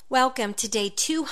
Welcome to day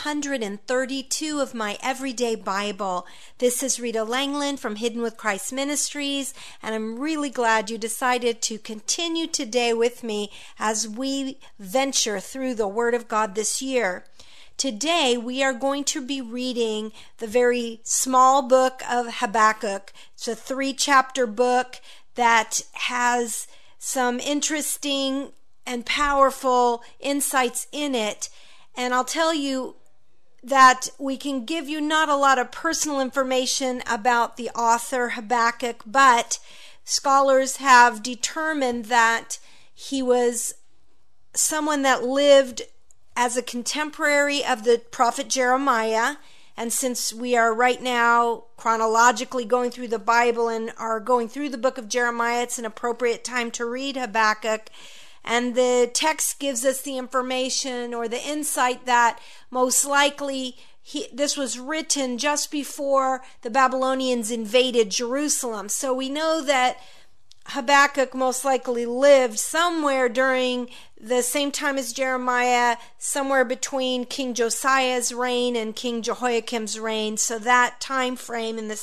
232 of my Everyday Bible. This is Rita Langland from Hidden with Christ Ministries, and I'm really glad you decided to continue today with me as we venture through the Word of God this year. Today we are going to be reading the very small book of Habakkuk. It's a 3-chapter book that has some interesting and powerful insights in it. And I'll tell you that we can give you not a lot of personal information about the author Habakkuk, but scholars have determined that he was someone that lived as a contemporary of the prophet Jeremiah. And since we are right now chronologically going through the Bible and are going through the book of Jeremiah, it's an appropriate time to read Habakkuk. And the text gives us the information or the insight that most likely this was written just before the Babylonians invaded Jerusalem. So we know that Habakkuk most likely lived somewhere during the same time as Jeremiah, somewhere between King Josiah's reign and King Jehoiakim's reign. So that time frame in the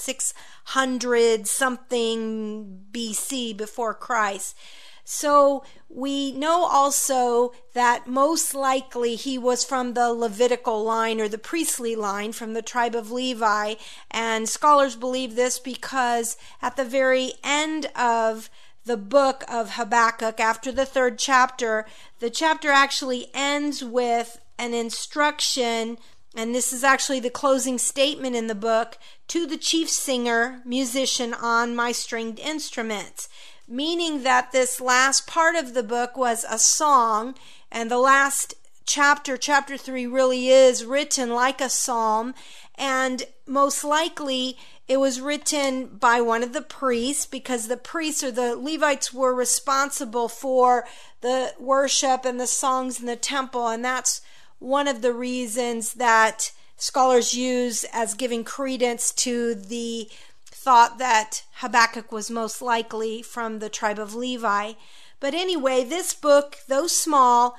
600 something BC before Christ. So we know also that most likely he was from the Levitical line or the priestly line from the tribe of Levi. And scholars believe this because at the very end of the book of Habakkuk, after the 3rd chapter, the chapter actually ends with an instruction, and this is actually the closing statement in the book, to the chief singer, musician on my stringed instruments. Meaning that this last part of the book was a song, and the last chapter, chapter 3, really is written like a psalm, and most likely it was written by one of the priests, because the priests or the Levites were responsible for the worship and the songs in the temple, and that's one of the reasons that scholars use as giving credence to the thought that Habakkuk was most likely from the tribe of Levi. But anyway, this book, though small,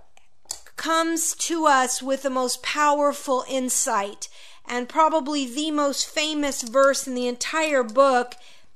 comes to us with the most powerful insight. And probably the most famous verse in the entire book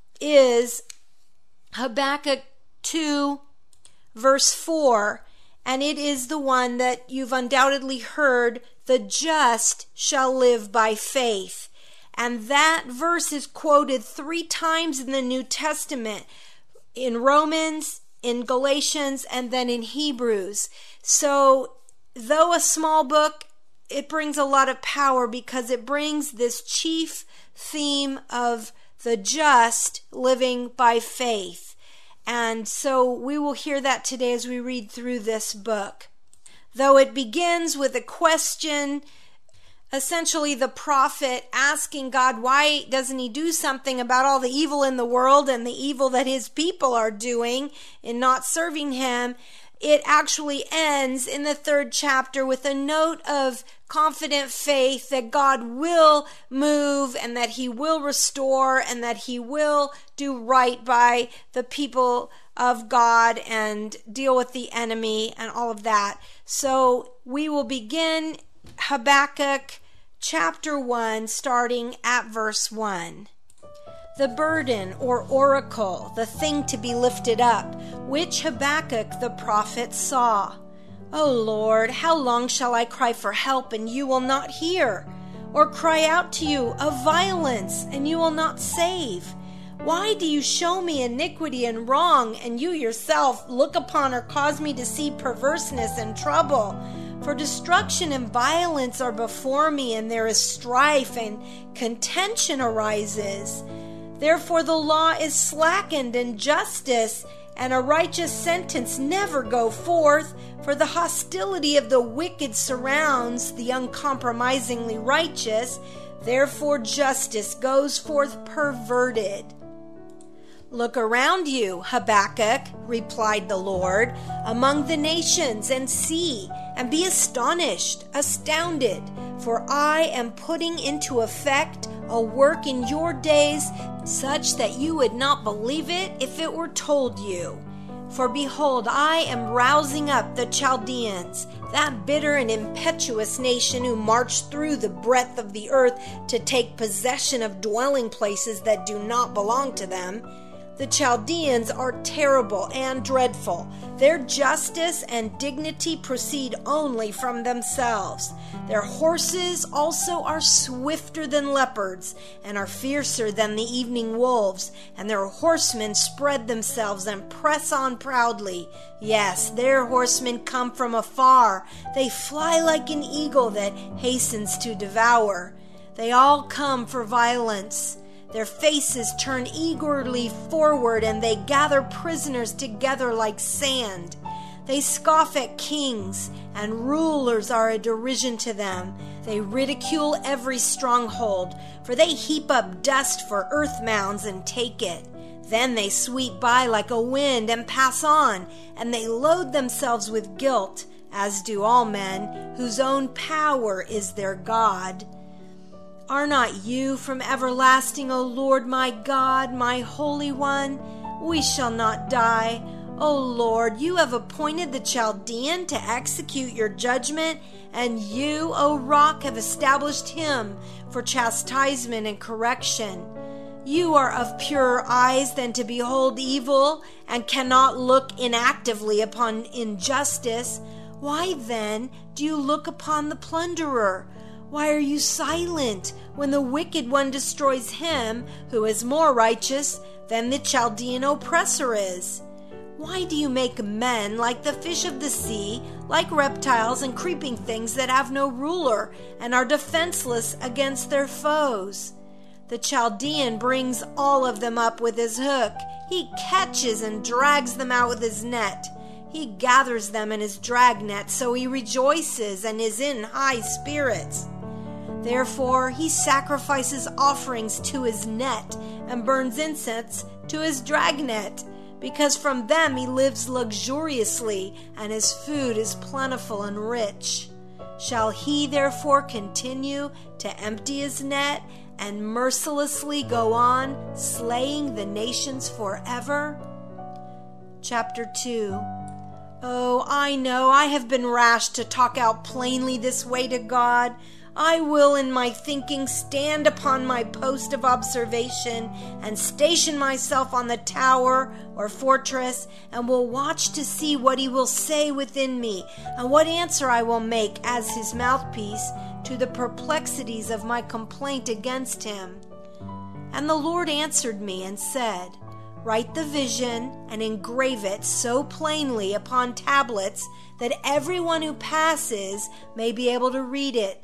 is Habakkuk 2, verse 4. And it is the one that you've undoubtedly heard, "The just shall live by faith." And that verse is quoted 3 times in the New Testament, in Romans, in Galatians, and then in Hebrews. So, though a small book, it brings a lot of power because it brings this chief theme of the just living by faith. And so we will hear that today as we read through this book. Though it begins with a question, essentially the prophet asking God, why doesn't he do something about all the evil in the world and the evil that his people are doing in not serving him? It actually ends in the 3rd chapter with a note of confident faith that God will move and that he will restore and that he will do right by the people of God and deal with the enemy and all of that. So we will begin Habakkuk chapter 1, starting at verse 1. The burden or oracle, the thing to be lifted up, which Habakkuk the prophet saw. O Lord, how long shall I cry for help, and you will not hear? Or cry out to you of violence, and you will not save? Why do you show me iniquity and wrong, and you yourself look upon or cause me to see perverseness and trouble? For destruction and violence are before me, and there is strife, and contention arises. Therefore the law is slackened, and justice and a righteous sentence never go forth. For the hostility of the wicked surrounds the uncompromisingly righteous. Therefore justice goes forth perverted. Look around you, Habakkuk, replied the Lord, among the nations, and see, and be astonished, astounded, for I am putting into effect a work in your days, such that you would not believe it if it were told you. For behold, I am rousing up the Chaldeans, that bitter and impetuous nation who marched through the breadth of the earth to take possession of dwelling places that do not belong to them. The Chaldeans are terrible and dreadful. Their justice and dignity proceed only from themselves. Their horses also are swifter than leopards and are fiercer than the evening wolves, and their horsemen spread themselves and press on proudly. Yes, their horsemen come from afar. They fly like an eagle that hastens to devour. They all come for violence. Their faces turn eagerly forward, and they gather prisoners together like sand. They scoff at kings, and rulers are a derision to them. They ridicule every stronghold, for they heap up dust for earth mounds and take it. Then they sweep by like a wind and pass on, and they load themselves with guilt, as do all men, whose own power is their God. Are not you from everlasting, O Lord my God, my Holy One? We shall not die. O Lord, you have appointed the Chaldean to execute your judgment, and you, O Rock, have established him for chastisement and correction. You are of purer eyes than to behold evil, and cannot look inactively upon injustice. Why then do you look upon the plunderer? Why are you silent when the wicked one destroys him who is more righteous than the Chaldean oppressor is? Why do you make men like the fish of the sea, like reptiles and creeping things that have no ruler and are defenseless against their foes? The Chaldean brings all of them up with his hook. He catches and drags them out with his net. He gathers them in his dragnet, so he rejoices and is in high spirits. Therefore he sacrifices offerings to his net and burns incense to his dragnet, because from them he lives luxuriously, and his food is plentiful and rich. Shall he therefore continue to empty his net and mercilessly go on slaying the nations forever? Chapter 2. Oh, I know I have been rash to talk out plainly this way to God. I will in my thinking stand upon my post of observation and station myself on the tower or fortress, and will watch to see what he will say within me, and what answer I will make as his mouthpiece to the perplexities of my complaint against him. And the Lord answered me and said, Write the vision and engrave it so plainly upon tablets that everyone who passes may be able to read it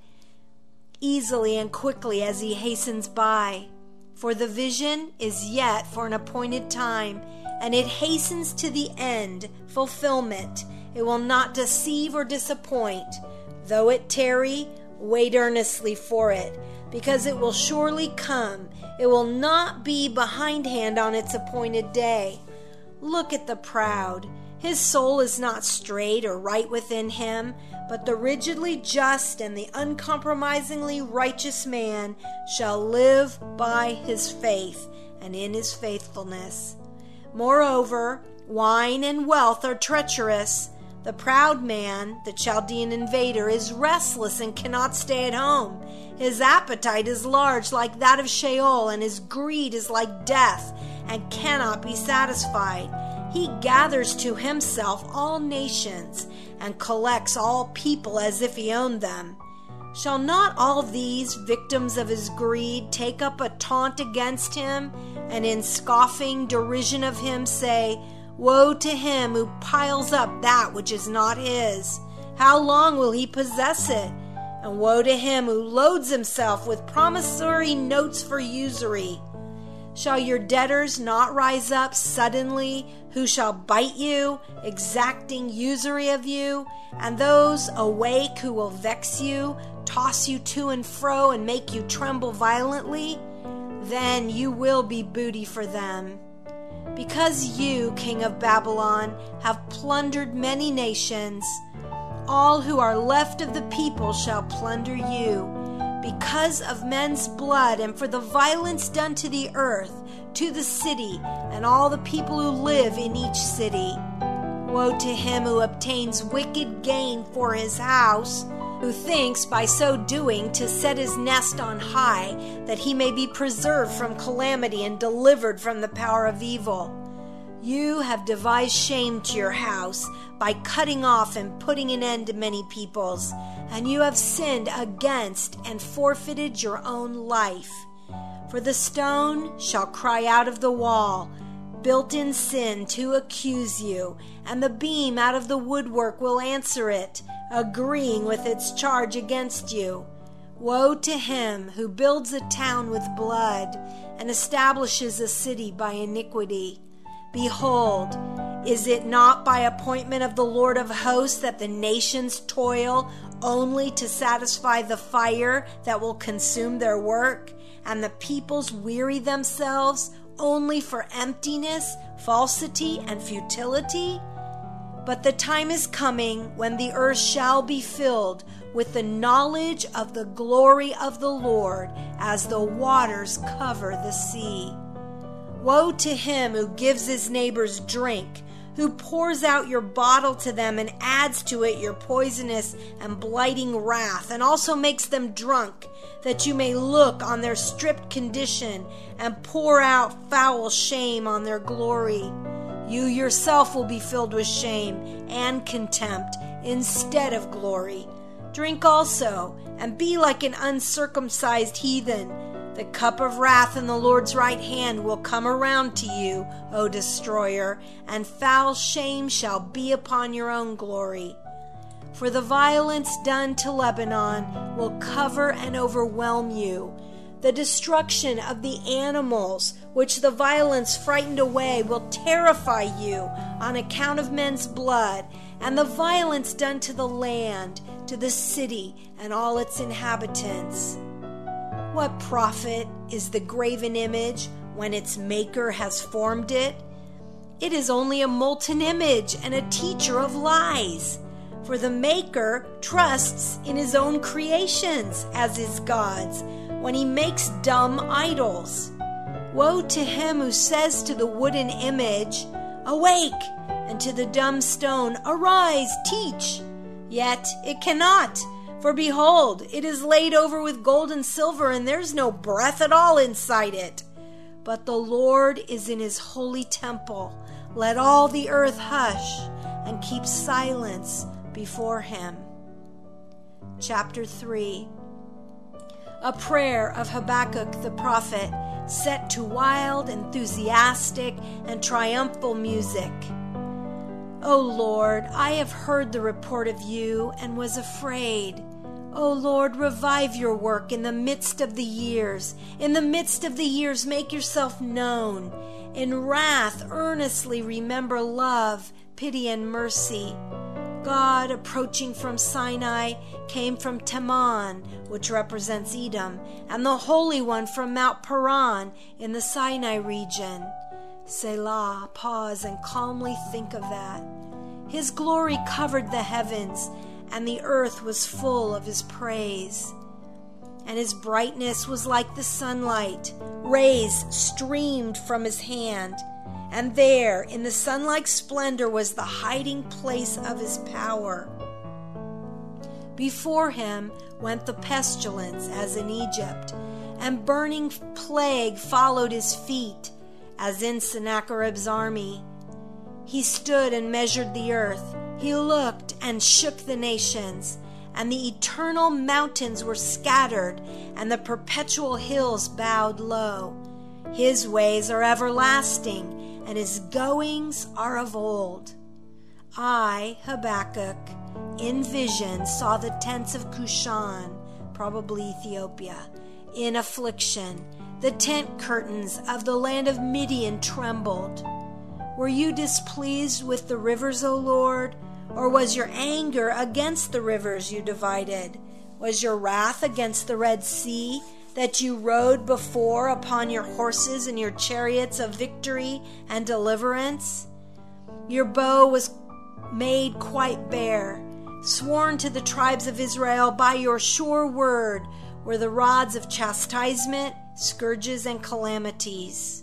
easily and quickly as he hastens by. For the vision is yet for an appointed time, and it hastens to the end fulfillment. It will not deceive or disappoint. Though it tarry, wait earnestly for it, because it will surely come. It will not be behindhand on its appointed day. Look at the proud. His soul is not straight or right within him, but the rigidly just and the uncompromisingly righteous man shall live by his faith and in his faithfulness. Moreover, wine and wealth are treacherous. The proud man, the Chaldean invader, is restless and cannot stay at home. His appetite is large like that of Sheol, and his greed is like death, and cannot be satisfied. He gathers to himself all nations, and collects all people as if he owned them. Shall not all these victims of his greed take up a taunt against him, and in scoffing derision of him say, Woe to him who piles up that which is not his! How long will he possess it? And woe to him who loads himself with promissory notes for usury. Shall your debtors not rise up suddenly, who shall bite you, exacting usury of you, and those awake who will vex you, toss you to and fro, and make you tremble violently? Then you will be booty for them. Because you, King of Babylon, have plundered many nations, all who are left of the people shall plunder you. Because of men's blood and for the violence done to the earth, to the city and all the people who live in each city. Woe to him who obtains wicked gain for his house, who thinks by so doing to set his nest on high, that he may be preserved from calamity and delivered from the power of evil. You have devised shame to your house by cutting off and putting an end to many peoples, and you have sinned against and forfeited your own life. For the stone shall cry out of the wall, built in sin, to accuse you, and the beam out of the woodwork will answer it, agreeing with its charge against you. Woe to him who builds a town with blood and establishes a city by iniquity. Behold, is it not by appointment of the Lord of hosts that the nations toil only to satisfy the fire that will consume their work, and the peoples weary themselves only for emptiness, falsity, and futility? But the time is coming when the earth shall be filled with the knowledge of the glory of the Lord, as the waters cover the sea. Woe to him who gives his neighbors drink, who pours out your bottle to them and adds to it your poisonous and blighting wrath, and also makes them drunk, that you may look on their stripped condition and pour out foul shame on their glory. You yourself will be filled with shame and contempt instead of glory. Drink also, and be like an uncircumcised heathen. The cup of wrath in the Lord's right hand will come around to you, O destroyer, and foul shame shall be upon your own glory. For the violence done to Lebanon will cover and overwhelm you. The destruction of the animals which the violence frightened away will terrify you on account of men's blood, and the violence done to the land, to the city and all its inhabitants. What profit is the graven image when its maker has formed it? It is only a molten image and a teacher of lies. For the maker trusts in his own creations as his gods when he makes dumb idols. Woe to him who says to the wooden image, "Awake," and to the dumb stone, "Arise, teach." Yet it cannot. For behold, it is laid over with gold and silver, and there's no breath at all inside it. But the Lord is in his holy temple. Let all the earth hush and keep silence before him. Chapter 3. A prayer of Habakkuk the prophet, set to wild, enthusiastic, and triumphal music. O Lord, I have heard the report of you and was afraid. O Lord, revive your work in the midst of the years. In the midst of the years, make yourself known. In wrath, earnestly remember love, pity, and mercy. God, approaching from Sinai, came from Teman, which represents Edom, and the Holy One from Mount Paran in the Sinai region. Selah, pause and calmly think of that. His glory covered the heavens, and the earth was full of his praise. And his brightness was like the sunlight. Rays streamed from his hand. And there, in the sun-like splendor, was the hiding place of his power. Before him went the pestilence, as in Egypt, and burning plague followed his feet, as in Sennacherib's army. He stood and measured the earth. He looked and shook the nations, and the eternal mountains were scattered, and the perpetual hills bowed low. His ways are everlasting, and his goings are of old. I, Habakkuk, in vision saw the tents of Cushan, probably Ethiopia, in affliction. The tent curtains of the land of Midian trembled. Were you displeased with the rivers, O Lord? Or was your anger against the rivers you divided? Was your wrath against the Red Sea, that you rode before upon your horses and your chariots of victory and deliverance? Your bow was made quite bare, sworn to the tribes of Israel by your sure word were the rods of chastisement, scourges, and calamities.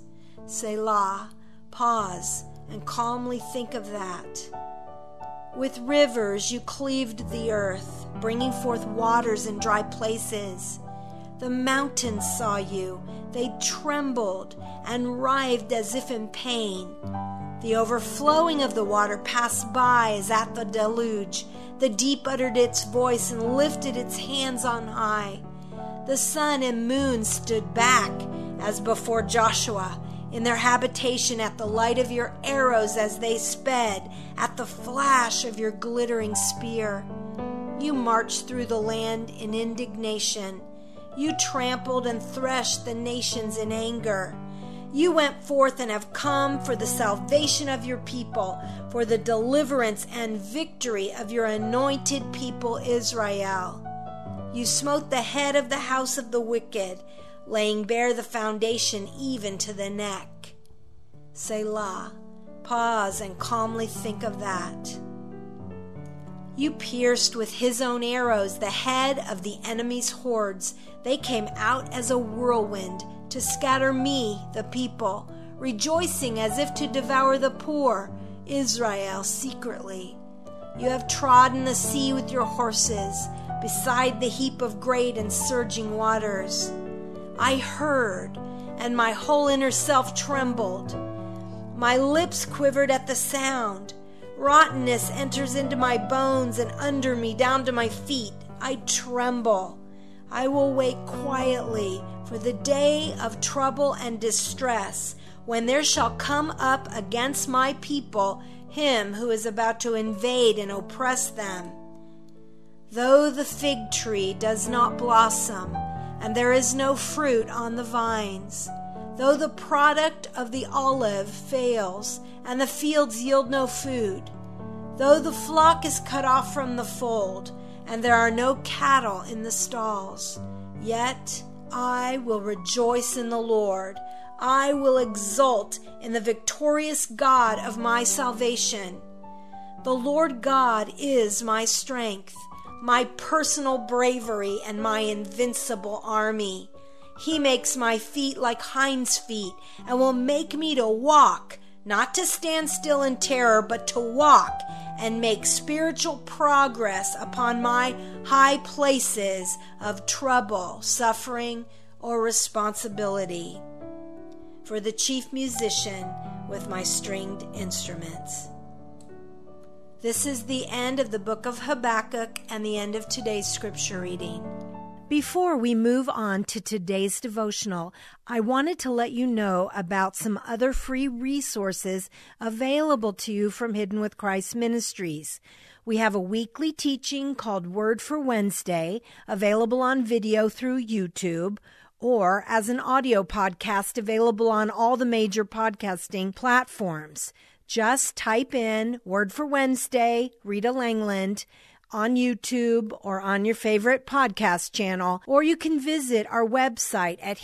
Selah. Pause and calmly think of that. With rivers you cleaved the earth, bringing forth waters in dry places. The mountains saw you. They trembled and writhed as if in pain. The overflowing of the water passed by as at the deluge. The deep uttered its voice and lifted its hands on high. The sun and moon stood back as before Joshua, in their habitation at the light of your arrows as they sped, at the flash of your glittering spear. You marched through the land in indignation. You trampled and threshed the nations in anger. You went forth and have come for the salvation of your people, for the deliverance and victory of your anointed people Israel. You smote the head of the house of the wicked, laying bare the foundation even to the neck. Selah. Pause and calmly think of that. You pierced with his own arrows the head of the enemy's hordes. They came out as a whirlwind to scatter me, the people, rejoicing as if to devour the poor, Israel, secretly. You have trodden the sea with your horses, beside the heap of great and surging waters. I heard, and my whole inner self trembled. My lips quivered at the sound. Rottenness enters into my bones, and under me, down to my feet, I tremble. I will wait quietly for the day of trouble and distress, when there shall come up against my people him who is about to invade and oppress them. Though the fig tree does not blossom, and there is no fruit on the vines, though the product of the olive fails, and the fields yield no food, though the flock is cut off from the fold, and there are no cattle in the stalls, yet I will rejoice in the Lord. I will exult in the victorious God of my salvation. The Lord God is my strength, my personal bravery, and my invincible army. He makes my feet like hinds' feet, and will make me to walk, not to stand still in terror, but to walk and make spiritual progress upon my high places of trouble, suffering, or responsibility. For the chief musician with my stringed instruments. This is the end of the book of Habakkuk and the end of today's scripture reading. Before we move on to today's devotional, I wanted to let you know about some other free resources available to you from Hidden with Christ Ministries. We have a weekly teaching called Word for Wednesday, available on video through YouTube, or as an audio podcast available on all the major podcasting platforms. Just type in Word for Wednesday, Rita Langland, on YouTube or on your favorite podcast channel, or you can visit our website at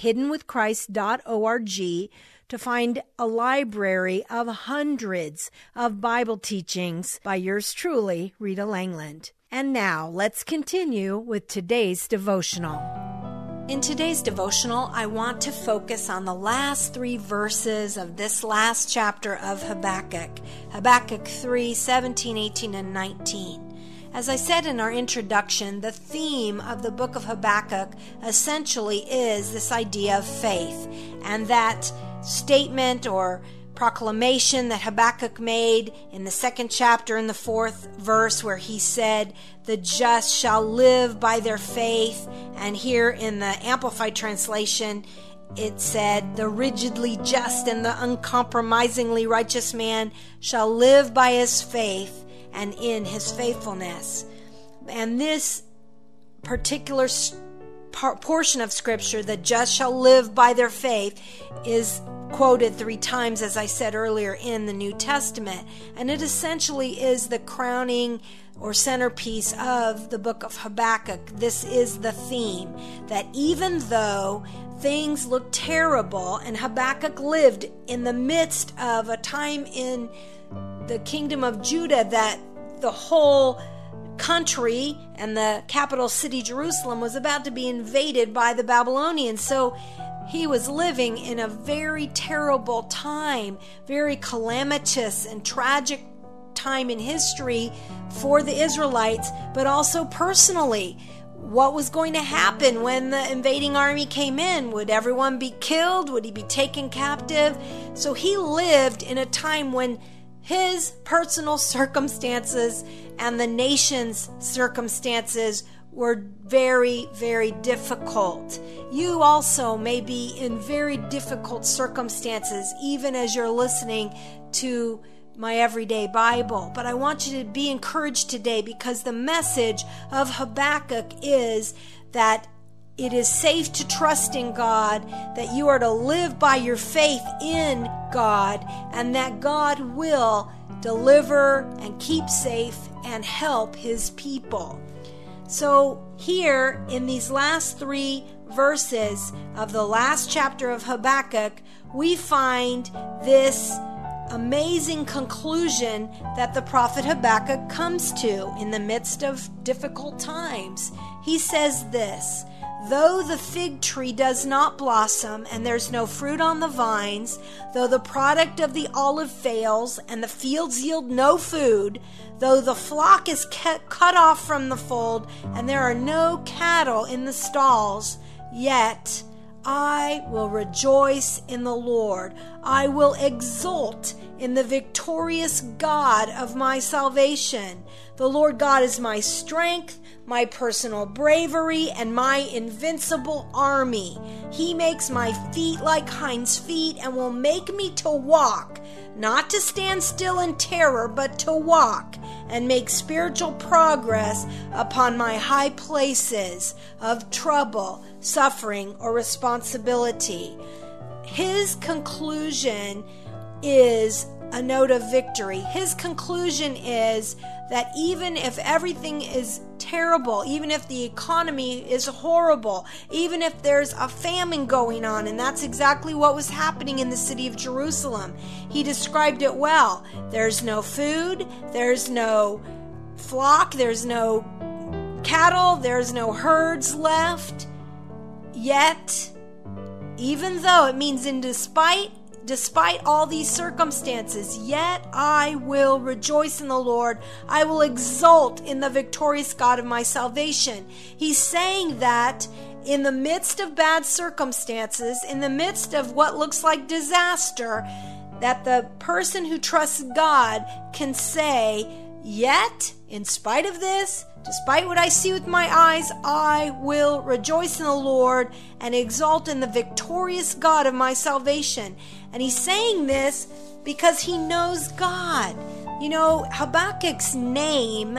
hiddenwithchrist.org to find a library of hundreds of Bible teachings by yours truly, Rita Langland. And now, let's continue with today's devotional. In today's devotional, I want to focus on the last 3 verses of this last chapter of Habakkuk, Habakkuk 3, 17, 18, and 19. As I said in our introduction, the theme of the book of Habakkuk essentially is this idea of faith, and that statement or proclamation that Habakkuk made in the 2nd chapter in the 4th verse, where he said, "The just shall live by their faith." And here in the Amplified translation, it said, "The rigidly just and the uncompromisingly righteous man shall live by his faith and in his faithfulness." And this particular portion of Scripture, "the just shall live by their faith," is quoted 3 times, as I said earlier, in the New Testament. And it essentially is the crowning or centerpiece of the book of Habakkuk. This is the theme, that even though things look terrible, and Habakkuk lived in the midst of a time in the kingdom of Judah that the whole country and the capital city Jerusalem was about to be invaded by the Babylonians. So he was living in a very terrible time, very calamitous and tragic time in history for the Israelites, but also personally. What was going to happen when the invading army came in? Would everyone be killed? Would he be taken captive? So he lived in a time when his personal circumstances and the nation's circumstances were very, very difficult. You also may be in very difficult circumstances, even as you're listening to my Everyday Bible. But I want you to be encouraged today, because the message of Habakkuk is that it is safe to trust in God, that you are to live by your faith in God, and that God will deliver and keep safe and help his people. So here in these last 3 verses of the last chapter of Habakkuk, we find this amazing conclusion that the prophet Habakkuk comes to in the midst of difficult times. He says this: though the fig tree does not blossom and there's no fruit on the vines, though the product of the olive fails and the fields yield no food, though the flock is cut off from the fold and there are no cattle in the stalls, yet I will rejoice in the Lord. I will exult in the victorious God of my salvation. The Lord God is my strength, my personal bravery, and my invincible army. He makes my feet like hinds' feet and will make me to walk, not to stand still in terror, but to walk and make spiritual progress upon my high places of trouble, suffering, or responsibility. His conclusion is a note of victory. His conclusion is that even if everything is terrible, even if the economy is horrible, even if there's a famine going on, and that's exactly what was happening in the city of Jerusalem. He described it well. There's no food, there's no flock, there's no cattle, there's no herds left. Yet, even though it means despite all these circumstances, yet I will rejoice in the Lord. I will exult in the victorious God of my salvation. He's saying that in the midst of bad circumstances, in the midst of what looks like disaster, that the person who trusts God can say, yet, in spite of this, despite what I see with my eyes, I will rejoice in the Lord and exult in the victorious God of my salvation. And he's saying this because he knows God. You know, Habakkuk's name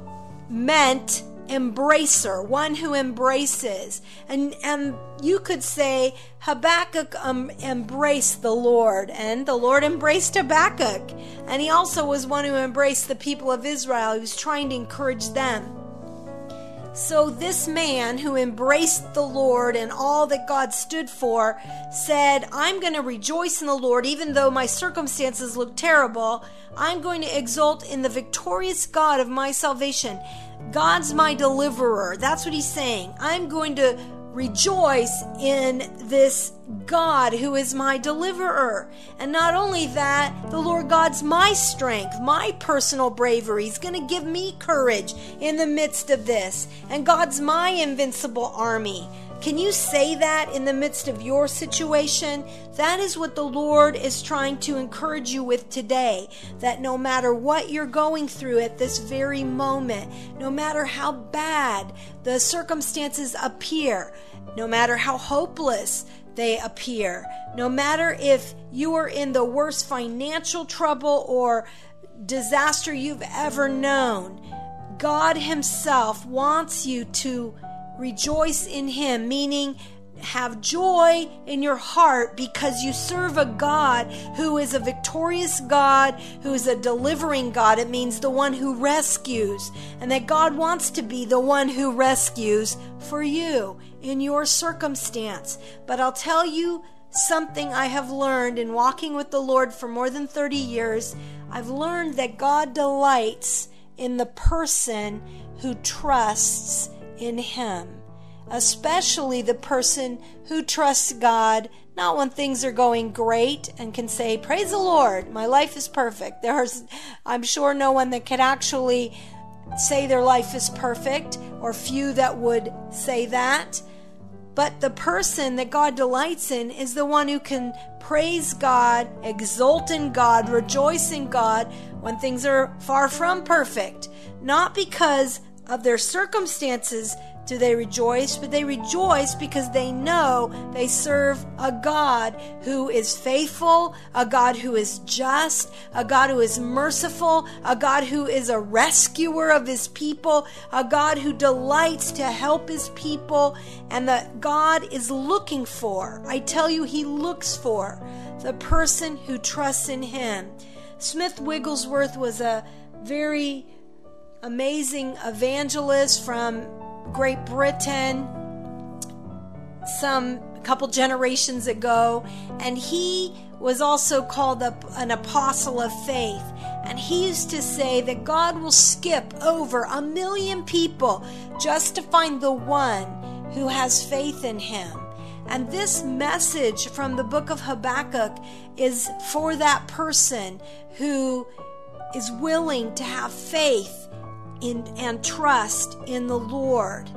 meant embracer, one who embraces. And you could say Habakkuk embraced the Lord, and the Lord embraced Habakkuk. And he also was one who embraced the people of Israel. He was trying to encourage them. So this man who embraced the Lord and all that God stood for said, I'm going to rejoice in the Lord even though my circumstances look terrible. I'm going to exult in the victorious God of my salvation. God's my deliverer. That's what he's saying. I'm going to rejoice in this God who is my deliverer. And not only that, the Lord God's my strength, my personal bravery. He's going to give me courage in the midst of this. And God's my invincible army. Can you say that in the midst of your situation? That is what the Lord is trying to encourage you with today. That no matter what you're going through at this very moment, no matter how bad the circumstances appear, no matter how hopeless they appear, no matter if you are in the worst financial trouble or disaster you've ever known, God Himself wants you to rejoice in Him, meaning have joy in your heart because you serve a God who is a victorious God, who is a delivering God. It means the one who rescues, and that God wants to be the one who rescues for you in your circumstance. But I'll tell you something I have learned in walking with the Lord for more than 30 years. I've learned that God delights in the person who trusts in Him. especially the person who trusts God, not when things are going great and can say, praise the Lord, my life is perfect. I'm sure no one that can actually say their life is perfect, or few that would say that. But the person that God delights in is the one who can praise God, exult in God, rejoice in God when things are far from perfect. Not because of their circumstances do they rejoice, but they rejoice because they know they serve a God who is faithful, a God who is just, a God who is merciful, a God who is a rescuer of his people, a God who delights to help his people, and that God is looking for, I tell you, he looks for the person who trusts in him. Smith Wigglesworth was a very amazing evangelist from Great Britain some couple generations ago, and he was also called an apostle of faith. And he used to say that God will skip over 1 million people just to find the one who has faith in him. And this message from the book of Habakkuk is for that person who is willing to have faith and trust in the Lord.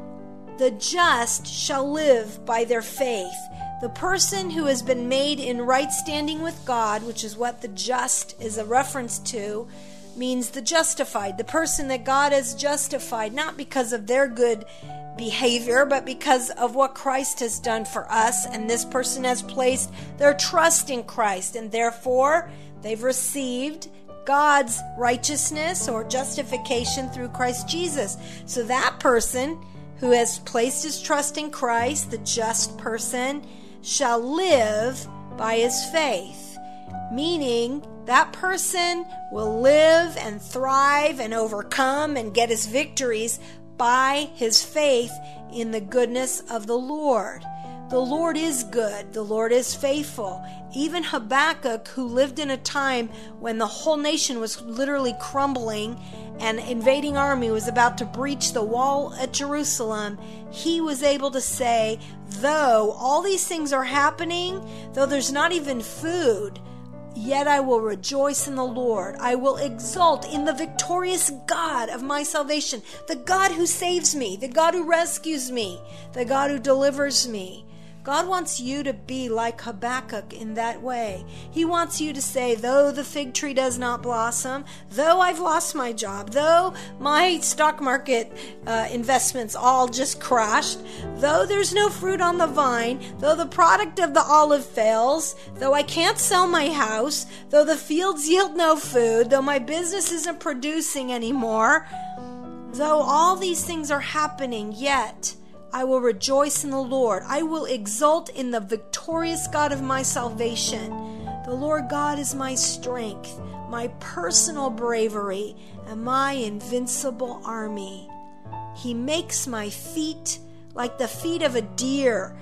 The just shall live by their faith. The person who has been made in right standing with God, which is what the just is a reference to, means the justified. The person that God has justified, not because of their good behavior, but because of what Christ has done for us. And this person has placed their trust in Christ, and therefore they've received God's righteousness or justification through Christ Jesus. So that person who has placed his trust in Christ, the just person, shall live by his faith. Meaning that person will live and thrive and overcome and get his victories by his faith in the goodness of the Lord. The Lord is good. The Lord is faithful. Even Habakkuk, who lived in a time when the whole nation was literally crumbling and an invading army was about to breach the wall at Jerusalem, he was able to say, though all these things are happening, though there's not even food, yet I will rejoice in the Lord. I will exult in the victorious God of my salvation, the God who saves me, the God who rescues me, the God who delivers me. God wants you to be like Habakkuk in that way. He wants you to say, though the fig tree does not blossom, though I've lost my job, though my stock market investments all just crashed, though there's no fruit on the vine, though the product of the olive fails, though I can't sell my house, though the fields yield no food, though my business isn't producing anymore, though all these things are happening, yet I will rejoice in the Lord. I will exult in the victorious God of my salvation. The Lord God is my strength, my personal bravery, and my invincible army. He makes my feet like the feet of a deer,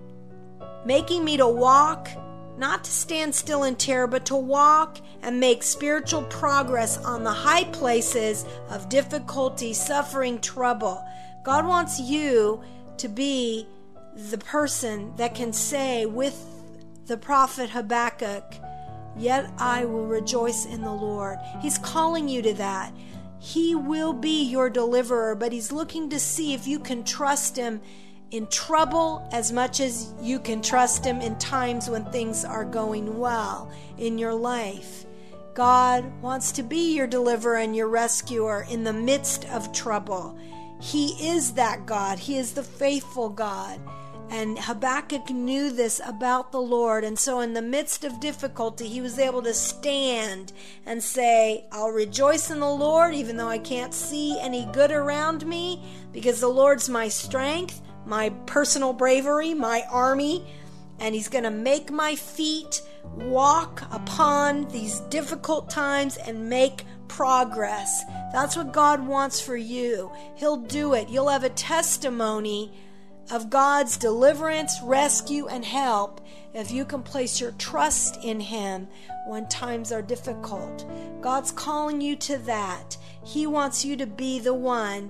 making me to walk, not to stand still in terror, but to walk and make spiritual progress on the high places of difficulty, suffering, trouble. God wants you to be the person that can say with the prophet Habakkuk, yet I will rejoice in the Lord. He's calling you to that. He will be your deliverer, but he's looking to see if you can trust him in trouble as much as you can trust him in times when things are going well in your life. God wants to be your deliverer and your rescuer in the midst of trouble. He is that God. He is the faithful God. And Habakkuk knew this about the Lord. And so in the midst of difficulty, he was able to stand and say, I'll rejoice in the Lord, even though I can't see any good around me, because the Lord's my strength, my personal bravery, my army, and he's going to make my feet walk upon these difficult times and make progress. That's what God wants for you. He'll do it. You'll have a testimony of God's deliverance, rescue, and help if you can place your trust in him when times are difficult. God's calling you to that. He wants you to be the one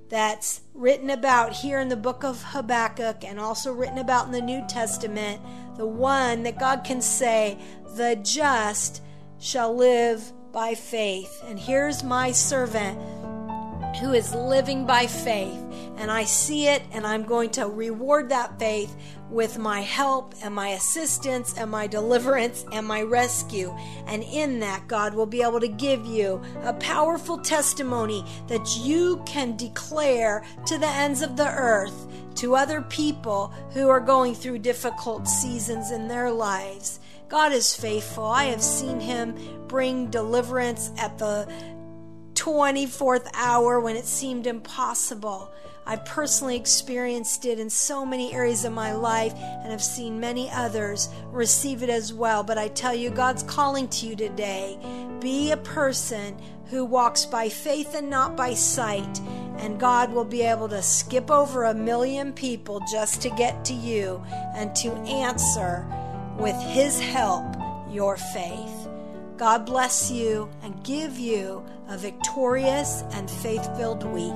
that's written about here in the book of Habakkuk and also written about in the New Testament, the one that God can say, the just shall live by faith. And here's my servant who is living by faith, and I see it, and I'm going to reward that faith with my help and my assistance and my deliverance and my rescue. And in that, God will be able to give you a powerful testimony that you can declare to the ends of the earth to other people who are going through difficult seasons in their lives. God is faithful. I have seen Him bring deliverance at the 24th hour when it seemed impossible. I've personally experienced it in so many areas of my life and have seen many others receive it as well. But I tell you, God's calling to you today. Be a person who walks by faith and not by sight, and God will be able to skip over 1 million people just to get to you and to answer with His help your faith. God bless you and give you a victorious and faith-filled week.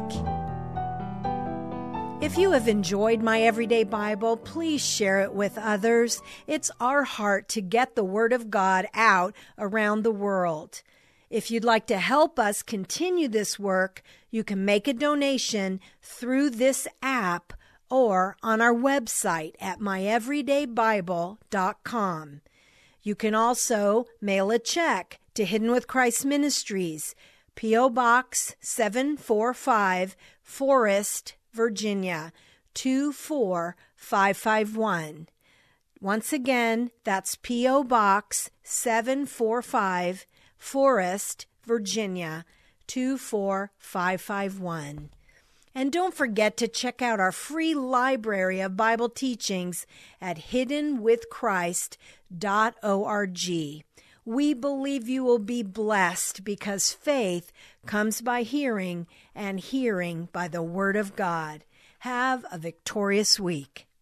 If you have enjoyed my Everyday Bible, please share it with others. It's our heart to get the Word of God out around the world. If you'd like to help us continue this work, you can make a donation through this app or on our website at myeverydaybible.com. You can also mail a check to Hidden with Christ Ministries, P.O. Box 745, Forest, Virginia, 24551. Once again, that's P.O. Box 745, Forest, Virginia, 24551. And don't forget to check out our free library of Bible teachings at hiddenwithchrist.org. We believe you will be blessed because faith comes by hearing, and hearing by the Word of God. Have a victorious week.